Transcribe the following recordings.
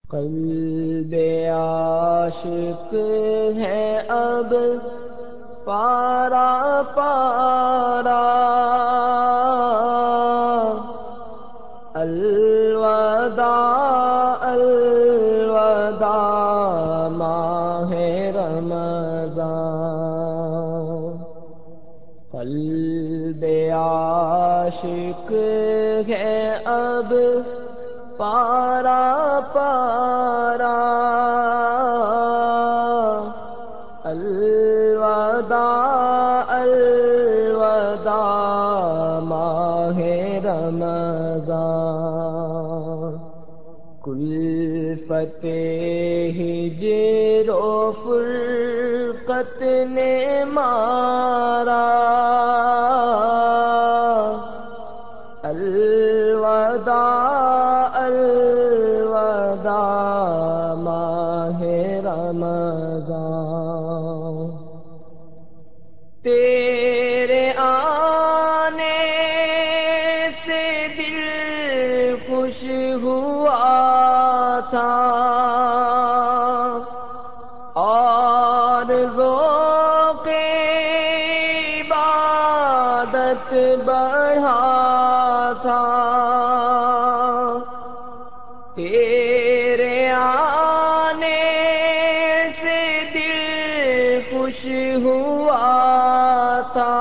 قلب عاشق ہے اب پارا پارا، الوداع الوداع ماہ رمضان۔ قلب عاشق ہے اب پارا پارا، الوداع الوداع ماہ رمضان۔ کلفت ہجر و فرقت نے مارا، الوداع الوداع ماہ رمضان۔ تیرے آنے سے دل خوش ہوا تھا، اور ذوق عبادت بڑھا تھا۔ تیرے آنے سے دل خوش ہوا تھا،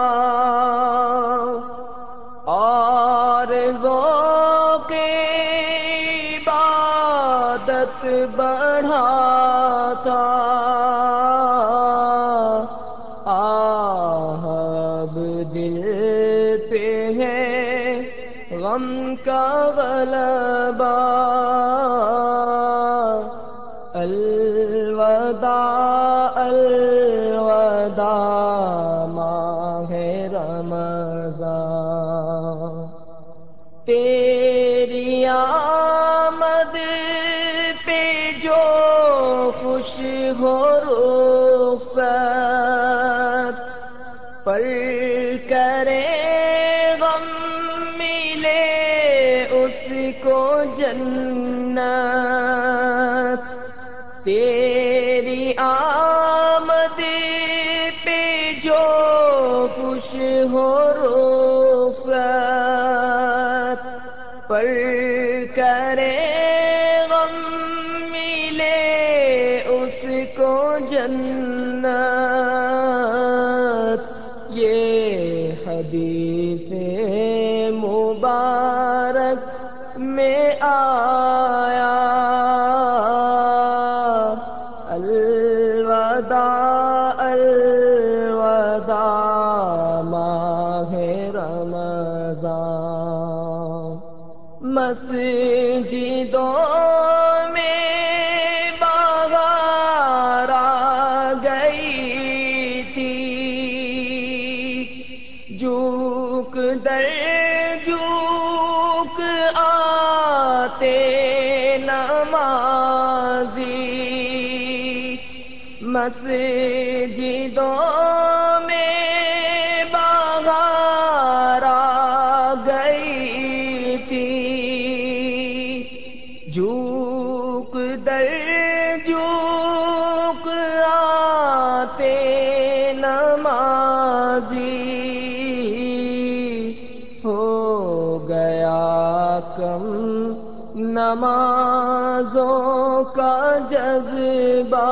اور ذوق عبادت بڑھا تھا۔ اب دل پہ ہے غم کا غلبہ، الوداع الوداع ماہ رمضان۔ تیری آمد پہ جو خوش ہو رخصت، پر کرے غم ملے اس کو جنت۔ تیری آمد پہ جو خوش ہو رخصت، پر کرے غم ملے اس کو جنت۔ یہ حدیث مبارک میں آیا، الوداع الوداع ماہ رمضان۔ مسجدوں میں بہار آ گئی تھی، جھوک در جھوک آتے نمازی، مسجدوں میں بہار آ گئی تھی، جھوک در جھوک آتے نمازی۔ ہو گیا کم نمازوں کا جذبہ،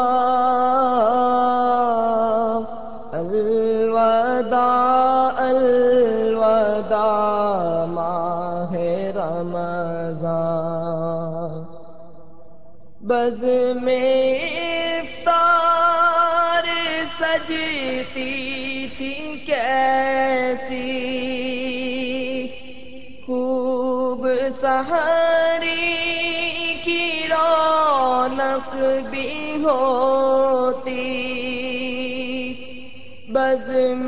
الوداع الوداع ماہ رمضان۔ بزم افطار سجتی تھی کیسی، خوب سحری کی رونق بھی ہوتی، بزم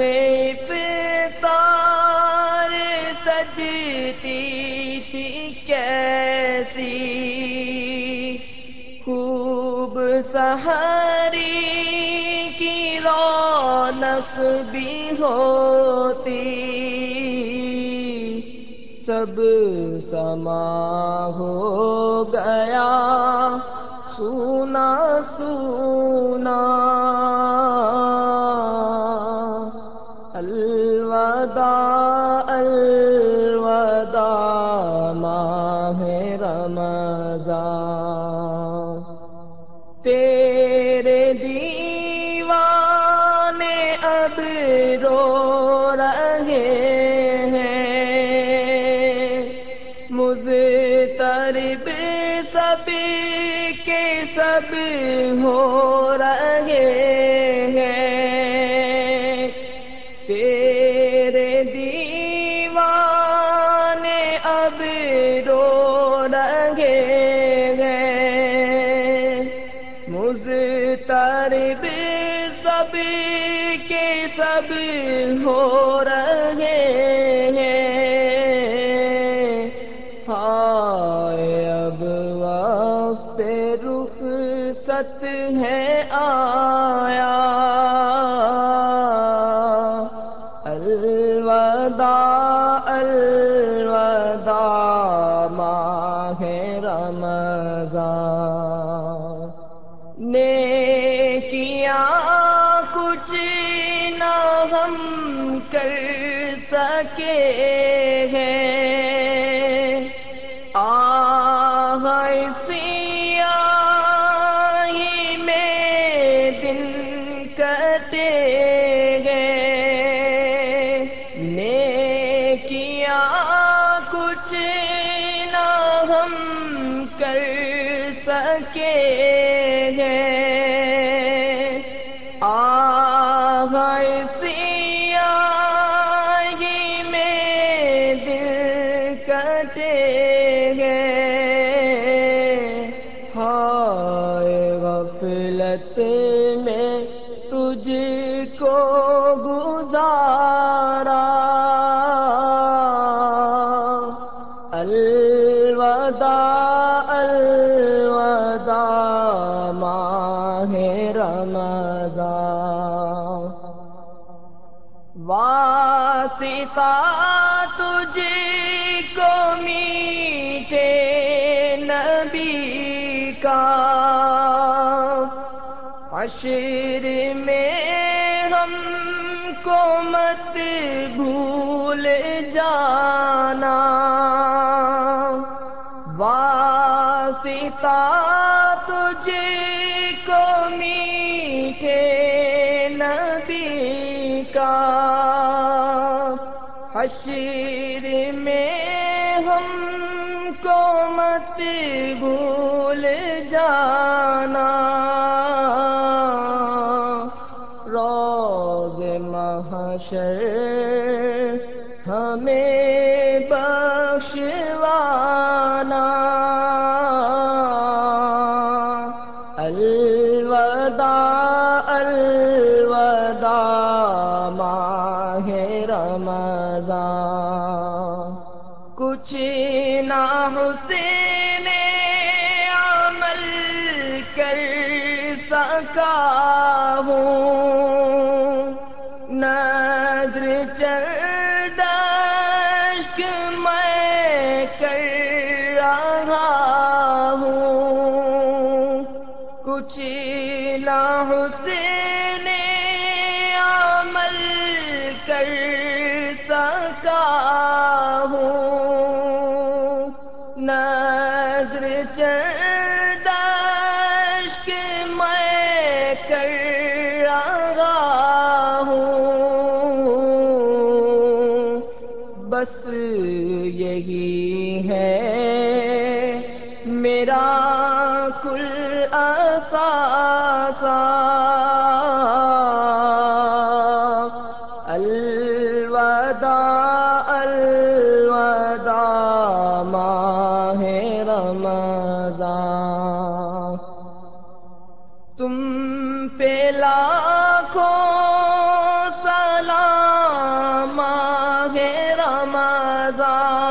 افطار سجتی تھی کیسی، خوب سحری کی رونق بھی ہوتی، سب سما ہو گیا تیرے دیوانے اب رو رہے ہیں، مضطرب سب کے سب ہو رہے ہیں، تیرے دیوانے اب رو رہے ہیں، مضطرب سب کے سب ہو رہے ہیں، ہائے اب وقت رخصت ہے آیا، الوداع الوداع ماہ رمضان، نیکیاں کچھ نہ ہم کر سکے ہیں، آہ سیاہی میں دن کٹے گئے، نیکیاں کچھ نہ ہم کر سکے ہیں، آہ سیاہی میں دل کٹے گئے، ہائے غفلت میں تجھ کو گزارا، الوداع الوداع ماہ رمضان، واسطہ تجھ کو میٹھے نبی کا، حشر میں ہم کو مت بھول جانا، واسطہ تجھ کو میٹھے نبی کا، حشر میں ہم کو مت بھول جانا، روز محشر ہمیں بخشوانا، الوداع الوداع ماہ رمضان، کچھ نہ حسین عمل کر سکا ہوں، نظر چند اشک میں کر رہا ہوں، کچھ نہ حسین عمل کر سکا ہوں، نظر چند اشک میں کر رہا ہوں، بس یہی ہے میرا کل اثاثہ، الوداع الوداع ماہ رمضان، تم پہ لاکھوں سلام ماہ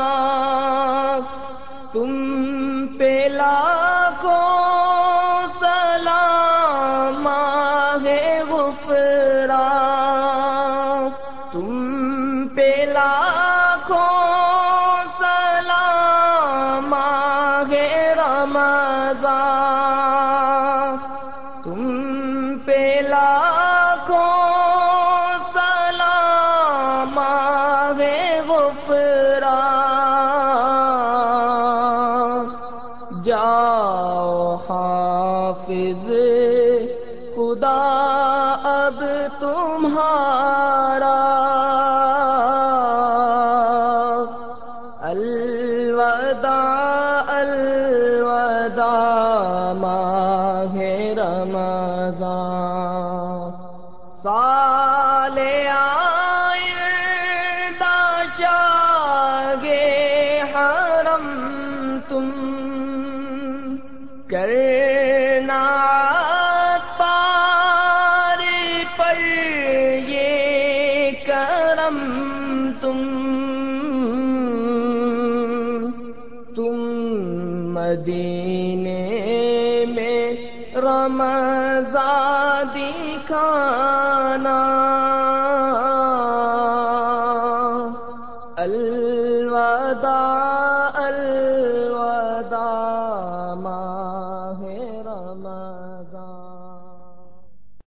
رمضان، تم پہ لاکھوں ماہ رمضان سال آئندہ شاگے حرم تم کرنا پار پر یہ کرم تم مدینے میں رمضان دکھانا الوداع الوداع